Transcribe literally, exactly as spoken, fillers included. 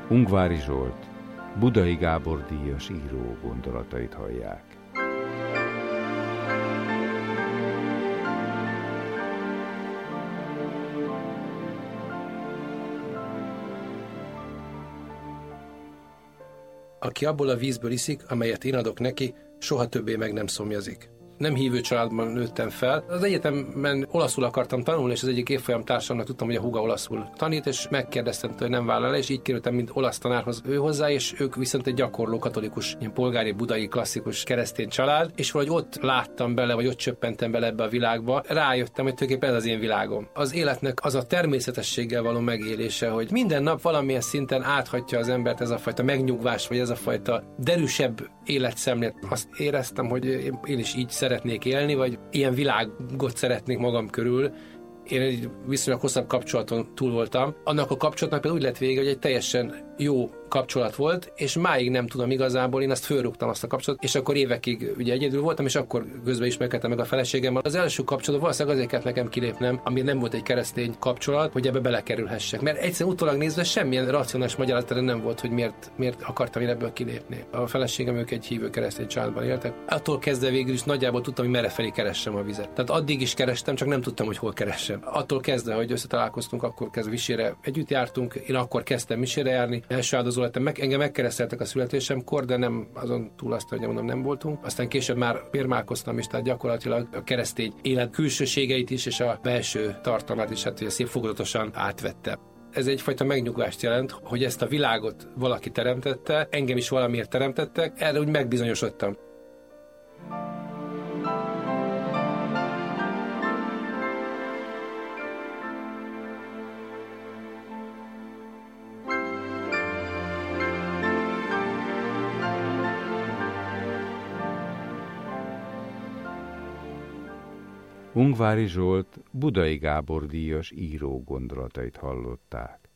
Ungvári Zsolt, Budai Gábor díjas író gondolatait hallják. Aki abból a vízből iszik, amelyet én adok neki, soha többé meg nem szomjazik. Nem hívő családban nőttem fel. Az egyetemben olaszul akartam tanulni, és az egyik évfolyam társamnak tudtam, hogy a húga olaszul tanít, és megkérdeztem, hogy nem vállal le, és így kerültem, mint olasz tanárhoz ő hozzá, és ők viszont egy gyakorló katolikus, ilyen polgári, budai, klasszikus keresztény család, és valahogy ott láttam bele, vagy ott csöppentem bele ebbe a világba. Rájöttem, hogy tulajdonképpen ez az én világom. Az életnek az a természetességgel való megélése, hogy minden nap valamilyen szinten áthatja az embert ez a fajta megnyugvás, vagy ez a fajta derűsebb életszemlélet. Azt éreztem, hogy én is így szeretnék élni, vagy ilyen világot szeretnék magam körül. Én egy viszonylag hosszabb kapcsolaton túl voltam. Annak a kapcsolatnak például úgy lett vége, hogy egy teljesen jó kapcsolat volt, és máig nem tudom igazából, én azt fölrúgtam azt a kapcsolatot, és akkor évekig ugye egyedül voltam, és akkor közben ismerkedtem meg a feleségemmel. Az első kapcsolat valószínűleg azért kellett nekem kilépnem, ami nem volt egy keresztény kapcsolat, hogy ebbe belekerülhessek. Mert egyszerűen utólag nézve semmilyen racionális magyarázat nem volt, hogy miért, miért akartam én ebből kilépni. A feleségem ők egy hívő keresztény családban éltek. Attól kezdve végül is nagyjából tudtam, hogy merre felé keressem a vizet. Tehát addig is kerestem, csak nem tudtam, hogy hol keressem. Attól kezdve, hogy összetalálkoztunk, akkor kezdve misére együtt jártunk. Én akkor kezdtem misére járni. Első áldozó lettem, meg, engem megkereszteltek a születésemkor, de nem azon túl azt, hogy mondom, nem voltunk. Aztán később már bérmálkoztam is, tehát gyakorlatilag a keresztény élet külsőségeit is, és a belső tartalmát is, hát szép fokozatosan átvette. Ez egyfajta megnyugvást jelent, hogy ezt a világot valaki teremtette, engem is valamiért teremtettek, erre úgy megbizonyosodtam. Ungvári Zsolt, Budai Gábor díjas író gondolatait hallották.